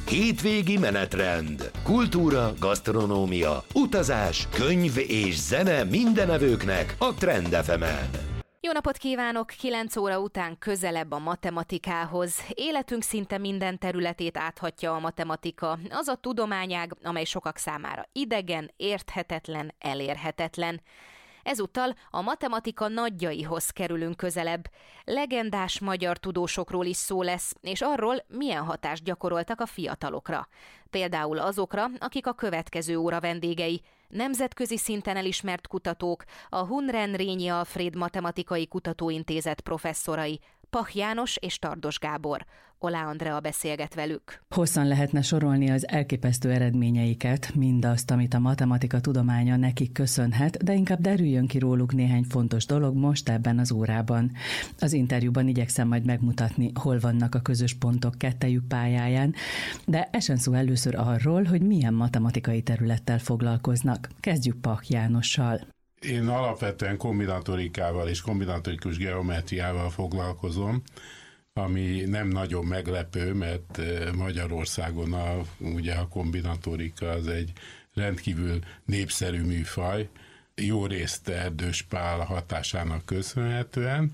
Hétvégi menetrend. Kultúra, gasztronómia, utazás, könyv és zene mindenevőknek a Trend FM-en. Jó napot kívánok! 9 óra után közelebb a matematikához. Életünk szinte minden területét áthatja a matematika. Az a tudományág, amely sokak számára idegen, érthetetlen, elérhetetlen. Ezúttal a matematika nagyjaihoz kerülünk közelebb. Legendás magyar tudósokról is szó lesz, és arról, milyen hatást gyakoroltak a fiatalokra. Például azokra, akik a következő óra vendégei. Nemzetközi szinten elismert kutatók, a Hunrend-Rényi Alfréd Matematikai Kutatóintézet professzorai, Pach János és Tardos Gábor. Olá Andrea beszélget velük. Hosszan lehetne sorolni az elképesztő eredményeiket, mindazt, amit a matematika tudománya nekik köszönhet, de inkább derüljön ki róluk néhány fontos dolog most ebben az órában. Az interjúban igyekszem majd megmutatni, hol vannak a közös pontok kettejük pályáján, de esen szó először arról, hogy milyen matematikai területtel foglalkoznak. Kezdjük Pach Jánossal. Én alapvetően kombinatorikával és kombinatorikus geometriával foglalkozom, ami nem nagyon meglepő, mert Magyarországon ugye a kombinatorika az egy rendkívül népszerű műfaj, jó részt Erdős Pál hatásának köszönhetően,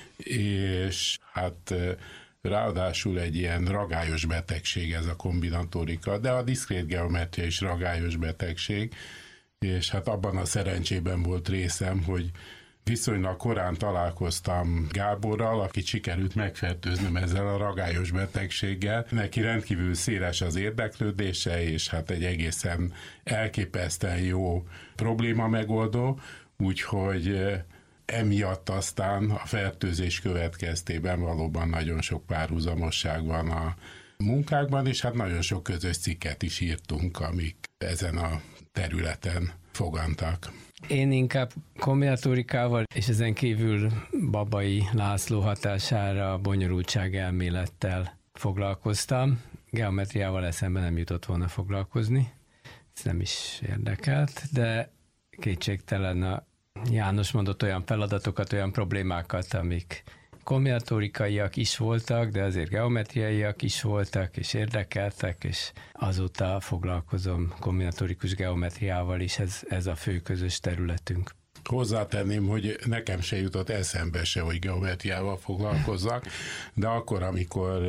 és hát ráadásul egy ilyen ragályos betegség ez a kombinatorika, de a diszkrét geometria is ragályos betegség, és hát abban a szerencsében volt részem, hogy viszonylag korán találkoztam Gáborral, akit sikerült megfertőznöm ezzel a ragályos betegséggel. Neki rendkívül széles az érdeklődése, és hát egy egészen elképesztően jó probléma megoldó, úgyhogy emiatt aztán a fertőzés következtében valóban nagyon sok párhuzamosság van a munkákban, és hát nagyon sok közös cikket is írtunk, amik ezen a területen fogantak. Én inkább kombinatorikával, és ezen kívül Babai László hatására bonyolultságelmélettel foglalkoztam. Geometriával eszembe nem jutott volna foglalkozni, ez nem is érdekelt, de kétségtelen a János mondott olyan feladatokat, olyan problémákat, amik kombinatorikaiak is voltak, de azért geometriaiak is voltak, és érdekeltek, és azóta foglalkozom kombinatorikus geometriával is, ez a fő közös területünk. Hozzátenném, hogy nekem se jutott eszembe se, hogy geometriával foglalkozzak, de akkor, amikor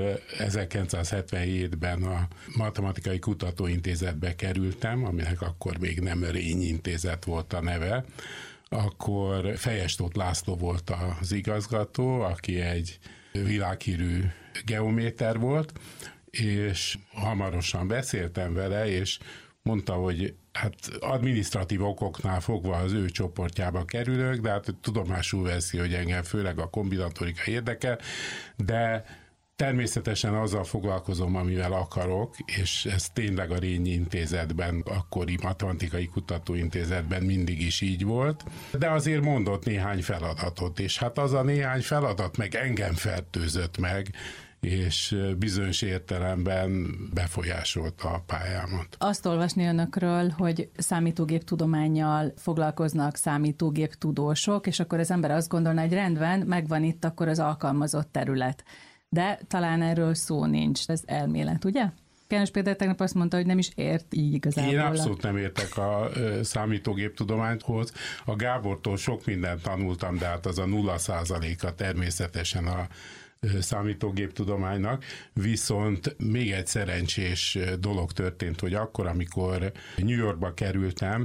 1977-ben a Matematikai Kutatóintézetbe kerültem, aminek akkor még nem Rényi Intézet volt a neve, akkor Fejes Tóth László volt az igazgató, aki egy világhírű geométer volt, és hamarosan beszéltem vele, és mondta, hogy hát adminisztratív okoknál fogva az ő csoportjába kerülök, de hát tudomásul veszi, hogy engem főleg a kombinatorika érdekel, de természetesen azzal foglalkozom, amivel akarok, és ez tényleg a Rényi Intézetben, akkori Matematikai Kutatóintézetben mindig is így volt, de azért mondott néhány feladatot, és hát az a néhány feladat meg engem fertőzött meg, és bizonyos értelemben befolyásolta a pályámat. Azt olvasni önökről, hogy számítógéptudománnyal foglalkoznak számítógéptudósok, és akkor az ember azt gondolna, hogy rendben, megvan itt akkor az alkalmazott terület. De talán erről szó nincs, ez elmélet, ugye? János Péter tegnap azt mondta, hogy nem is ért így igazából. Én abszolút nem értek a számítógéptudományhoz. A Gábortól sok mindent tanultam, de hát az a 0%-a természetesen a számítógéptudománynak, viszont még egy szerencsés dolog történt, hogy akkor, amikor New Yorkba kerültem,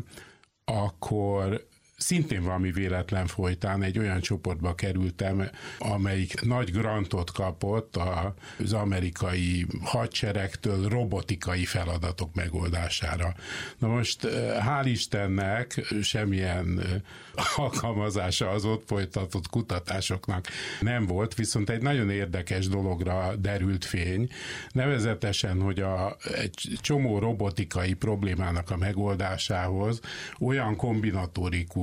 akkor szintén valami véletlen folytán egy olyan csoportba kerültem, amelyik nagy grantot kapott az amerikai hadseregtől robotikai feladatok megoldására. Na most hál' Istennek semmilyen alkalmazása az ott folytatott kutatásoknak nem volt, viszont egy nagyon érdekes dologra derült fény, nevezetesen, hogy egy csomó robotikai problémának a megoldásához olyan kombinatorikus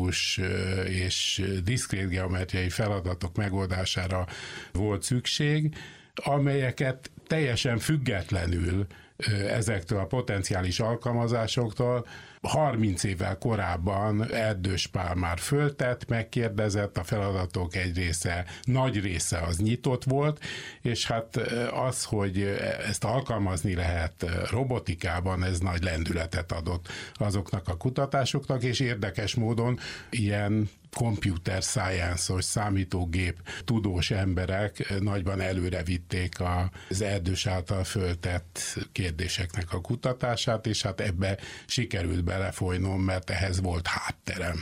és diszkrét geometriai feladatok megoldására volt szükség, amelyeket teljesen függetlenül ezektől a potenciális alkalmazásoktól. 30 évvel korábban Erdős Pál már föltett, megkérdezett, a feladatok egy része, nagy része az nyitott volt, és hát az, hogy ezt alkalmazni lehet robotikában, ez nagy lendületet adott azoknak a kutatásoknak, és érdekes módon ilyen computer science-os, számítógép tudós emberek nagyban előre vitték az Erdős által föltett kérdéseknek a kutatását, és hát ebbe sikerült belefolynom, mert ehhez volt hátterem.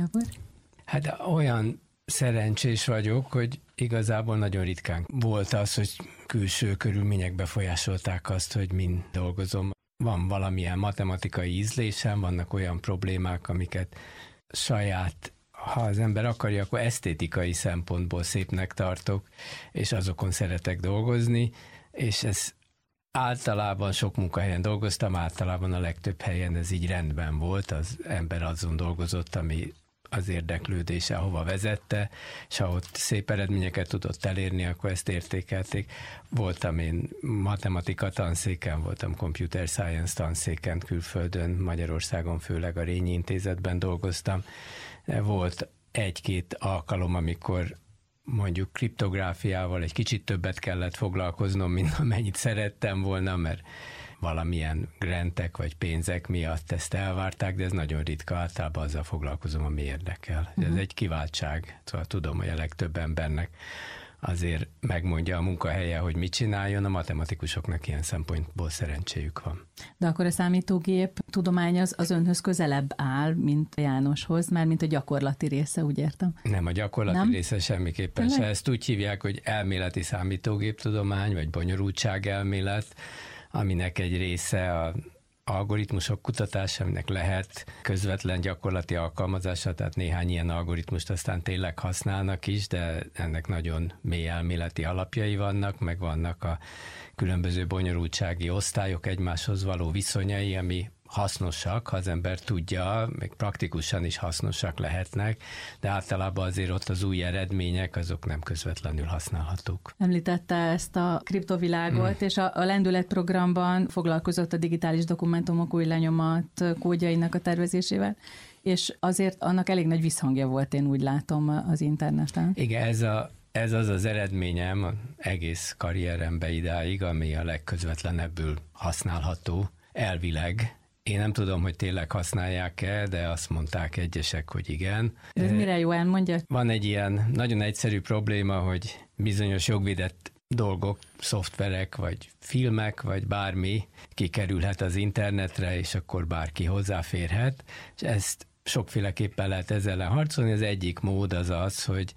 Hát olyan szerencsés vagyok, hogy igazából nagyon ritkán volt az, hogy külső körülmények befolyásolták azt, hogy mind dolgozom. Van valamilyen matematikai ízlésem, vannak olyan problémák, amiket saját, ha az ember akarja, akkor esztétikai szempontból szépnek tartok, és azokon szeretek dolgozni, és ez általában sok munkahelyen dolgoztam, általában a legtöbb helyen ez így rendben volt, az ember azon dolgozott, ami az érdeklődése hova vezette, és ha ott szép eredményeket tudott elérni, akkor ezt értékelték. Voltam én matematika tanszéken, voltam computer science tanszéken külföldön, Magyarországon főleg a Rényi Intézetben dolgoztam. Volt egy-két alkalom, amikor mondjuk kriptográfiával egy kicsit többet kellett foglalkoznom, mint amennyit szerettem volna, mert valamilyen grantek vagy pénzek miatt ezt elvárták, de ez nagyon ritka, általában azzal foglalkozom, ami érdekel. Ez egy kiváltság, szóval tudom, hogy a legtöbb embernek azért megmondja a munkahelye, hogy mit csináljon, a matematikusoknak ilyen szempontból szerencséjük van. De akkor a számítógép tudomány az önhöz közelebb áll, mint a Jánoshoz, már mint a gyakorlati része, úgy értem? Nem, a gyakorlati része semmiképpen se. Ezt úgy hívják, hogy elméleti számítógéptudomány, vagy bonyolultságelmélet, aminek egy része a algoritmusok kutatása, aminek lehet közvetlen gyakorlati alkalmazása, tehát néhány ilyen algoritmust aztán tényleg használnak is, de ennek nagyon mély elméleti alapjai vannak, meg vannak a különböző bonyolultsági osztályok egymáshoz való viszonyai, ami hasznosak, ha az ember tudja, még praktikusan is hasznosak lehetnek, de általában azért ott az új eredmények, azok nem közvetlenül használhatók. Említette ezt a kriptovilágot, és a Lendület programban foglalkozott a digitális dokumentumok új lenyomat kódjainak a tervezésével, és azért annak elég nagy visszhangja volt, én úgy látom, az interneten. Igen, ez az eredményem egész karrierembe idáig, ami a legközvetlenebbül használható, elvileg. Én nem tudom, hogy tényleg használják-e, de azt mondták egyesek, hogy igen. Ez mire jó, elmondja? Van egy ilyen nagyon egyszerű probléma, hogy bizonyos jogvédett dolgok, szoftverek, vagy filmek, vagy bármi kikerülhet az internetre, és akkor bárki hozzáférhet, és ezt sokféleképpen lehet ezzel ellen harcolni. Az egyik mód az az, hogy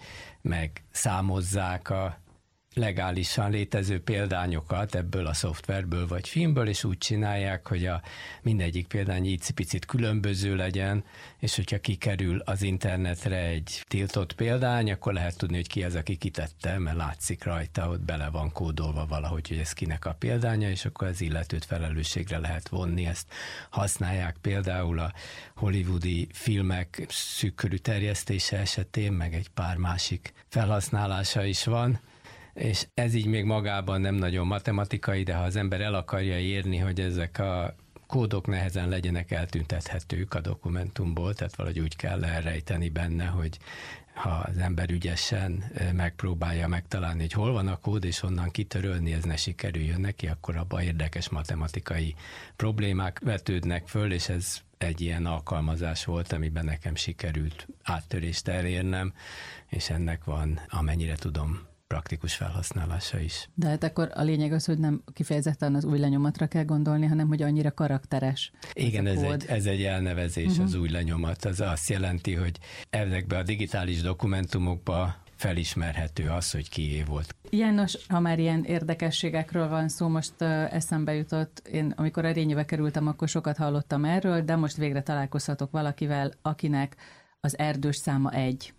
megszámozzák a legálisan létező példányokat ebből a szoftverből vagy filmből, és úgy csinálják, hogy mindegyik példány icipicit különböző legyen, és hogyha kikerül az internetre egy tiltott példány, akkor lehet tudni, hogy ki az, aki kitette, mert látszik rajta, ott bele van kódolva valahogy, hogy ez kinek a példánya, és akkor az illetőt felelősségre lehet vonni. Ezt használják például a hollywoodi filmek szűkkörű terjesztése esetén, meg egy pár másik felhasználása is van, és ez így még magában nem nagyon matematikai, de ha az ember el akarja érni, hogy ezek a kódok nehezen legyenek eltüntethetők a dokumentumból, tehát valahogy úgy kell elrejteni benne, hogy ha az ember ügyesen megpróbálja megtalálni, hogy hol van a kód, és onnan kitörölni, ez ne sikerüljön neki, akkor abban érdekes matematikai problémák vetődnek föl, és ez egy ilyen alkalmazás volt, amiben nekem sikerült áttörést elérnem, és ennek van, amennyire tudom, praktikus felhasználása is. De hát akkor a lényeg az, hogy nem kifejezetten az új lenyomatra kell gondolni, hanem hogy annyira karakteres. Igen, ez egy elnevezés, az új lenyomat. Az azt jelenti, hogy ezekben a digitális dokumentumokban felismerhető az, hogy kié volt. János, ha már ilyen érdekességekről van szó, most eszembe jutott, én amikor a Rényibe kerültem, akkor sokat hallottam erről, de most végre találkozhatok valakivel, akinek az Erdős száma 1.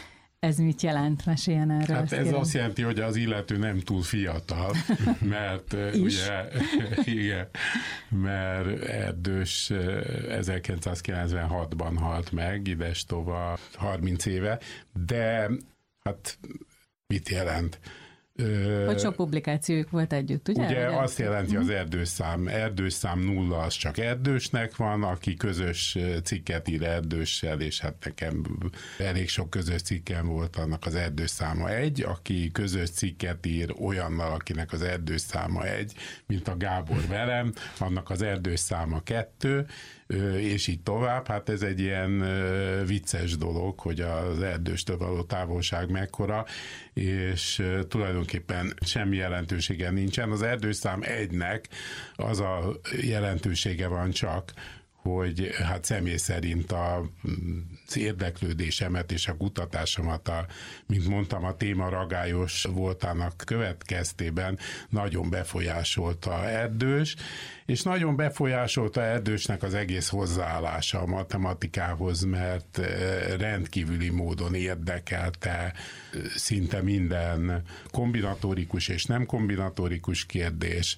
Ez mit jelent? Meséljen erről. Hát ez azt jelenti, hogy az illető nem túl fiatal, mert ugye, igen, mert Erdős 1996-ban halt meg, idestova 30 éve, de hát mit jelent? Hogy sok publikációjuk volt együtt, ugye? Ugye azt jelenti az erdőszám 0 az csak erdősnek van, aki közös cikket ír erdőssel, és hát nekem elég sok közös cikkem volt, annak az erdőszáma 1, aki közös cikket ír olyannal, akinek az erdőszáma 1, mint a Gábor velem, annak az erdőszáma 2, és így tovább. Hát ez egy ilyen vicces dolog, hogy az erdőstől való távolság mekkora, és tulajdonképpen semmi jelentősége nincsen. Az erdőszám 1-nek az a jelentősége van csak, hogy hát személy szerint az érdeklődésemet és a kutatásomat, mint mondtam, a téma ragályos voltának következtében nagyon befolyásolta Erdős, és nagyon befolyásolta Erdősnek az egész hozzáállása a matematikához, mert rendkívüli módon érdekelte szinte minden kombinatórikus és nem kombinatórikus kérdés,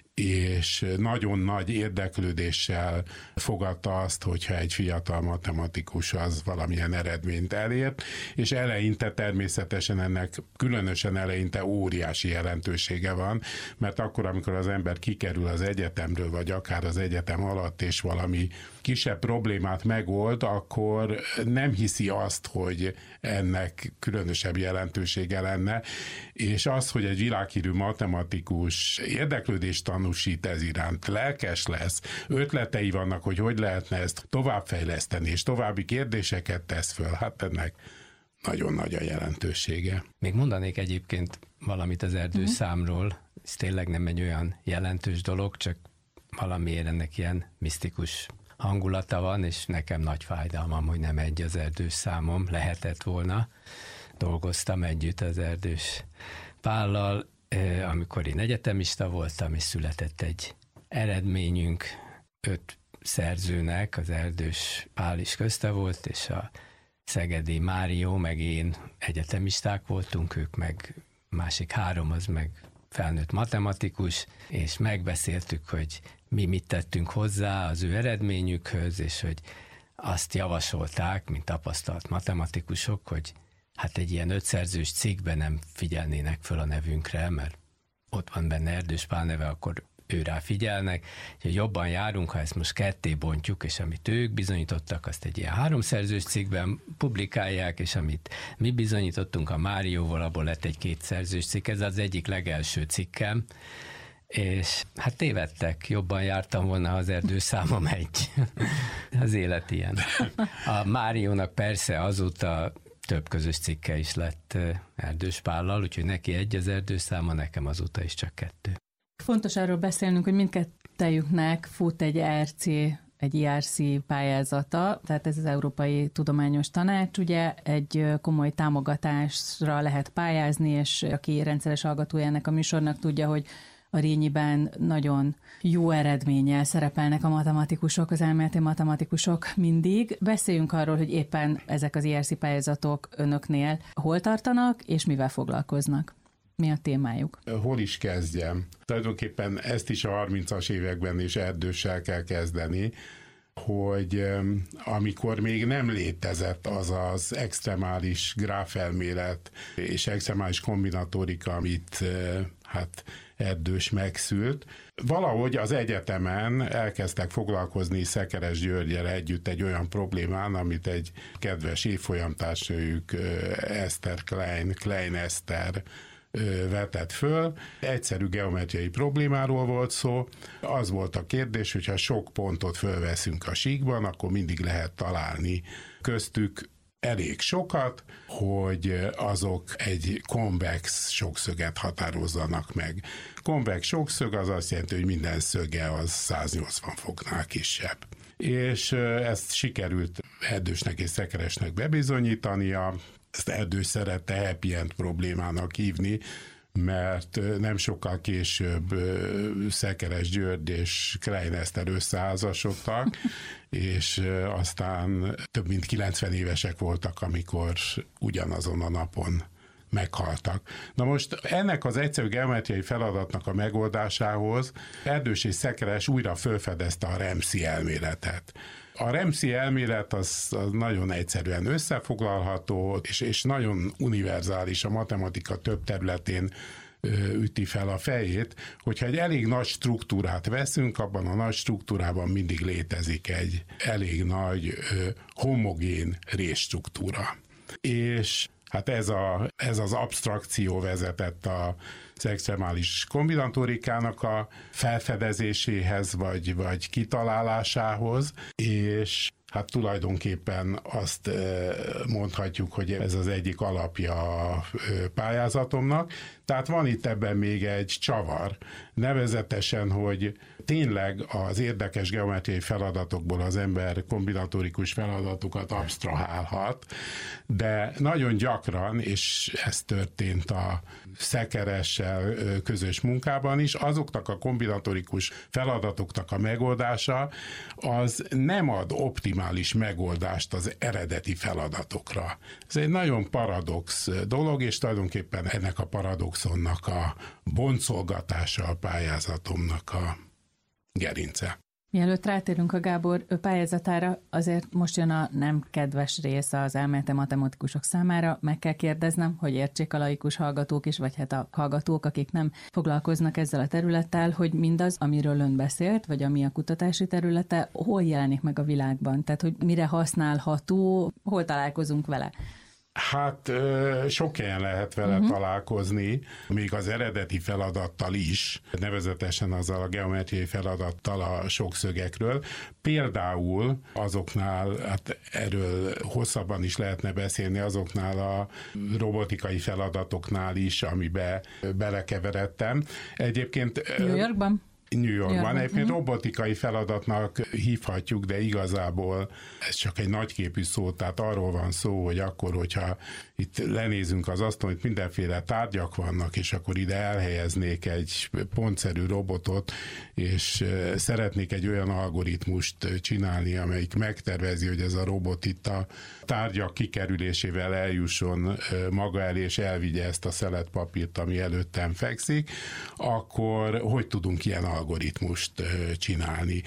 és nagyon nagy érdeklődéssel fogadta azt, hogyha egy fiatal matematikus az valamilyen eredményt elért, és eleinte természetesen ennek, különösen eleinte óriási jelentősége van, mert akkor, amikor az ember kikerül az egyetemről, vagy akár az egyetem alatt, és valami kisebb problémát megold, akkor nem hiszi azt, hogy ennek különösebb jelentősége lenne, és az, hogy egy világhírű matematikus érdeklődést tanúsít ez iránt, lelkes lesz, ötletei vannak, hogy lehetne ezt továbbfejleszteni, és további kérdéseket tesz föl, hát ennek nagyon nagy a jelentősége. Még mondanék egyébként valamit az erdőszámról, ez tényleg nem egy olyan jelentős dolog, csak valamiért ennek ilyen misztikus hangulata van, és nekem nagy fájdalmam, hogy nem egy az erdőszámom, lehetett volna. Dolgoztam együtt az Erdős Pállal, amikor én egyetemista voltam, és született egy eredményünk, 5 szerzőnek, az Erdős Pál is közte volt, és a Szegedi Mário, meg én egyetemisták voltunk, ők meg másik 3, az meg felnőtt matematikus, és megbeszéltük, hogy mi mit tettünk hozzá az ő eredményükhöz, és hogy azt javasolták, mint tapasztalt matematikusok, hogy hát egy ilyen 5 szerzős cikkben nem figyelnének föl a nevünkre, mert ott van benne Erdős Pál neve, akkor őrá figyelnek, hogy jobban járunk, ha ezt most ketté bontjuk, és amit ők bizonyítottak, azt egy ilyen 3 szerzős cikkben publikálják, és amit mi bizonyítottunk a Márióval, abból lett egy 2 szerzős cikk, ez az egyik legelső cikkem, és hát tévedtek, jobban jártam volna, ha az erdőszámom 1. Az élet ilyen. A Máriónak persze azóta több közös cikke is lett Erdős Pállal, úgyhogy neki 1 az erdőszáma, nekem azóta is csak 2. Fontos arról beszélnünk, hogy mindkettejüknek fut egy egy IRC pályázata, tehát ez az Európai Tudományos Tanács, ugye egy komoly támogatásra lehet pályázni, és aki rendszeres hallgatója ennek a műsornak tudja, hogy a Rényiben nagyon jó eredménnyel szerepelnek a matematikusok, az elméleti matematikusok mindig. Beszéljünk arról, hogy éppen ezek az IRC pályázatok önöknél hol tartanak, és mivel foglalkoznak. Mi a témájuk? Hol is kezdjem? Tulajdonképpen ezt is a 30-as években is Erdőssel kell kezdeni, hogy amikor még nem létezett az az extremális gráfelmélet és extremális kombinatorika, amit hát Erdős megszült, valahogy az egyetemen elkezdtek foglalkozni Szekeres Györggyel együtt egy olyan problémán, amit egy kedves évfolyamtársnőjük Eszter Klein Eszter vetett föl. Egyszerű geometriai problémáról volt szó. Az volt a kérdés, hogyha sok pontot fölveszünk a síkban, akkor mindig lehet találni köztük elég sokat, hogy azok egy konvex sokszöget határozzanak meg. Konvex sokszög az azt jelenti, hogy minden szöge az 180 foknál kisebb. És ezt sikerült Erdősnek és Szekeresnek bebizonyítania. Ezt Erdős szerette happy end problémának hívni, mert nem sokkal később Szekeres György és Klein Eszter összeházasodtak, és aztán több mint 90 évesek voltak, amikor ugyanazon a napon meghaltak. Na most ennek az egyszerű geometriai feladatnak a megoldásához Erdős és Szekeres újra felfedezte a Ramsey elméletet. A Ramsey elmélet az nagyon egyszerűen összefoglalható, és nagyon univerzális, a matematika több területén üti fel a fejét, hogyha egy elég nagy struktúrát veszünk, abban a nagy struktúrában mindig létezik egy elég nagy homogén részstruktúra. És hát ez az abstrakció vezetett az extremális kombinatórikának a felfedezéséhez, vagy kitalálásához, és hát tulajdonképpen azt mondhatjuk, hogy ez az egyik alapja a pályázatomnak. Tehát van itt ebben még egy csavar, nevezetesen, hogy tényleg az érdekes geometriai feladatokból az ember kombinatorikus feladatokat absztrahálhat, de nagyon gyakran, és ez történt a Szekeressel közös munkában is, azoknak a kombinatorikus feladatoknak a megoldása az nem ad optimális megoldást az eredeti feladatokra. Ez egy nagyon paradox dolog, és tulajdonképpen ennek a paradoxonnak a boncolgatása a pályázatomnak a gerince. Mielőtt rátérünk a Gábor pályázatára, azért most jön a nem kedves rész az elméleti matematikusok számára. Meg kell kérdeznem, hogy értsék a laikus hallgatók is, vagy hát a hallgatók, akik nem foglalkoznak ezzel a területtel, hogy mindaz, amiről ön beszélt, vagy ami a kutatási területe, hol jelenik meg a világban? Tehát, hogy mire használható, hol találkozunk vele? Hát sok helyen lehet vele találkozni, még az eredeti feladattal is, nevezetesen azzal a geometriai feladattal a sokszögekről. Például azoknál, hát erről hosszabban is lehetne beszélni, azoknál a robotikai feladatoknál is, amibe belekeveredtem. Egyébként New Yorkban? New Yorkban. Egyébként robotikai feladatnak hívhatjuk, de igazából ez csak egy nagyképű szó, tehát arról van szó, hogy akkor, hogyha itt lenézünk az asztalon, itt mindenféle tárgyak vannak, és akkor ide elhelyeznék egy pontszerű robotot, és szeretnék egy olyan algoritmust csinálni, amelyik megtervezi, hogy ez a robot itt a tárgyak kikerülésével eljusson maga elé, és elvigye ezt a szeletpapírt, ami előttem fekszik, akkor hogy tudunk ilyen algoritmust csinálni.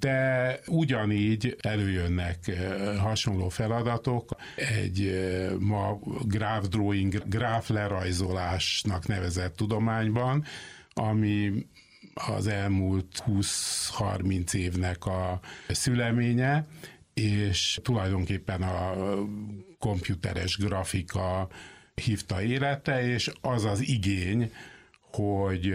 De ugyanígy előjönnek hasonló feladatok, egy ma graph drawing, gráflerajzolásnak nevezett tudományban, ami az elmúlt 20-30 évnek a szüleménye, és tulajdonképpen a komputeres grafika hívta életre, és az az igény, hogy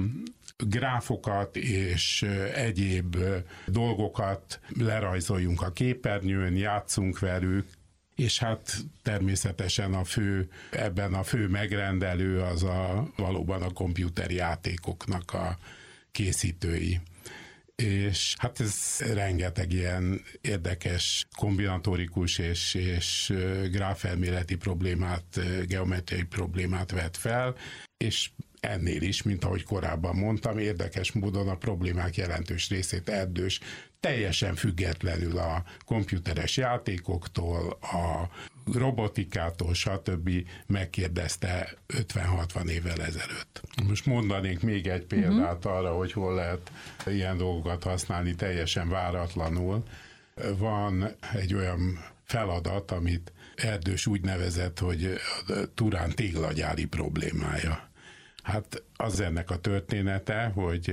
gráfokat és egyéb dolgokat lerajzoljunk a képernyőn, játszunk velük, és hát természetesen ebben a fő megrendelő az valóban a komputerjátékoknak a készítői. És hát ez rengeteg ilyen érdekes kombinatorikus és gráfelméleti problémát, geometriai problémát vet fel, és ennél is, mint ahogy korábban mondtam, érdekes módon a problémák jelentős részét Erdős teljesen függetlenül a komputeres játékoktól, a robotikától, stb. Megkérdezte 50-60 évvel ezelőtt. Most mondanék még egy példát arra, hogy hol lehet ilyen dolgokat használni teljesen váratlanul. Van egy olyan feladat, amit Erdős úgy nevezett, hogy a Turán téglagyári problémája. Hát az ennek a története, hogy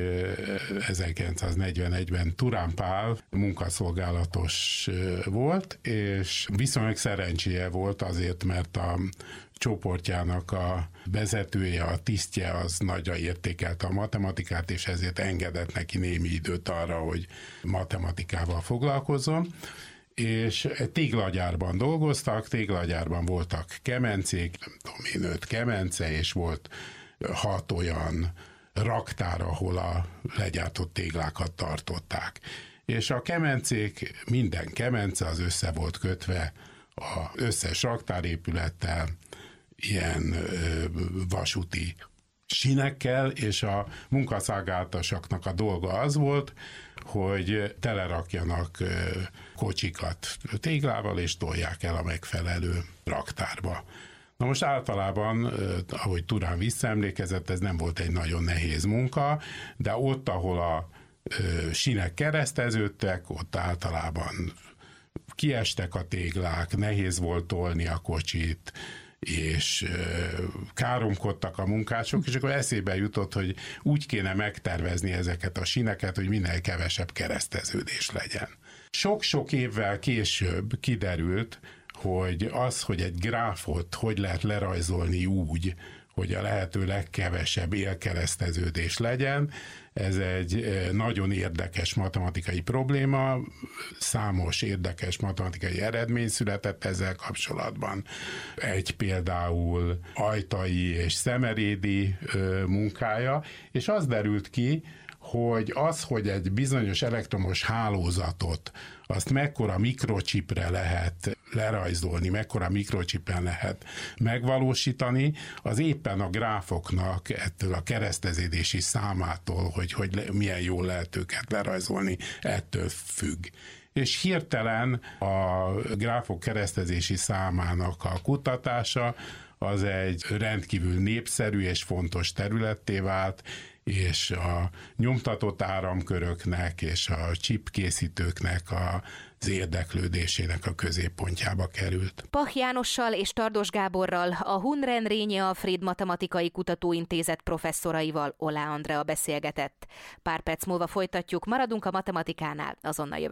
1941-ben Turán Pál munkaszolgálatos volt, és viszonylag szerencséje volt azért, mert a csoportjának a vezetője, a tisztje az nagyra értékelte a matematikát, és ezért engedett neki némi időt arra, hogy matematikával foglalkozzon. És téglagyárban dolgoztak, téglagyárban voltak kemencék, nem tudom én, 5 kemence, és volt 6 olyan raktár, ahol a legyártott téglákat tartották. És a kemencék, minden kemence az össze volt kötve az összes raktárépülettel, ilyen vasúti sínekkel, és a munkaszolgálatosoknak a dolga az volt, hogy telerakjanak kocsikat téglával, és tolják el a megfelelő raktárba. Na most általában, ahogy Turán visszaemlékezett, ez nem volt egy nagyon nehéz munka, de ott, ahol a sínek kereszteződtek, ott általában kiestek a téglák, nehéz volt tolni a kocsit, és káromkodtak a munkások, és akkor eszébe jutott, hogy úgy kéne megtervezni ezeket a síneket, hogy minél kevesebb kereszteződés legyen. Sok-sok évvel később kiderült, hogy az, hogy egy gráfot hogy lehet lerajzolni úgy, hogy a lehető legkevesebb élkereszteződés legyen, ez egy nagyon érdekes matematikai probléma, számos érdekes matematikai eredmény született ezzel kapcsolatban. Egy például Ajtai és Szemerédi munkája, és az derült ki, hogy egy bizonyos elektromos hálózatot, azt mekkora mikrocsipre lehet lerajzolni, mekkora mikrocsipren lehet megvalósítani, az éppen a gráfoknak ettől a kereszteződési számától, hogy milyen jól lehet őket lerajzolni, ettől függ. És hirtelen a gráfok keresztezési számának a kutatása az egy rendkívül népszerű és fontos területté vált, és a nyomtatott áramköröknek és a chipkészítőknek az érdeklődésének a középpontjába került. Pach Jánossal és Tardos Gáborral, a Hunrendrényi Alfréd Matematikai Kutatóintézet professzoraival Oláh Andrea beszélgetett. Pár perc múlva folytatjuk, maradunk a matematikánál, azonnal jövök.